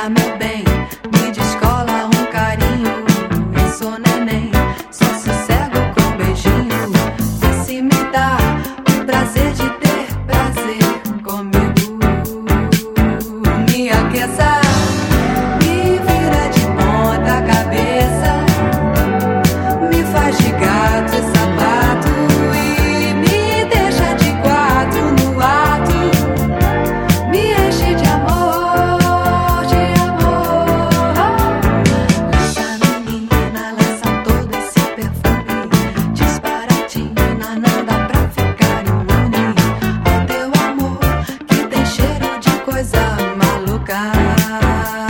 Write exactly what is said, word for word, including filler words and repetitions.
meu bem, me descola um carinho. Eu sou neném, só sossego com beijinho. Vê se me dá o prazer de ter prazer comigo. Me aqueça, me vira de ponta cabeça, me faz de gato e sapato e me deixa de quatro no ato. Me enche de amor, de amor. Lança menina, lança todo esse perfume. Disparatina, não dá pra ficar imune ao teu amor que tem cheiro de coisa maluca.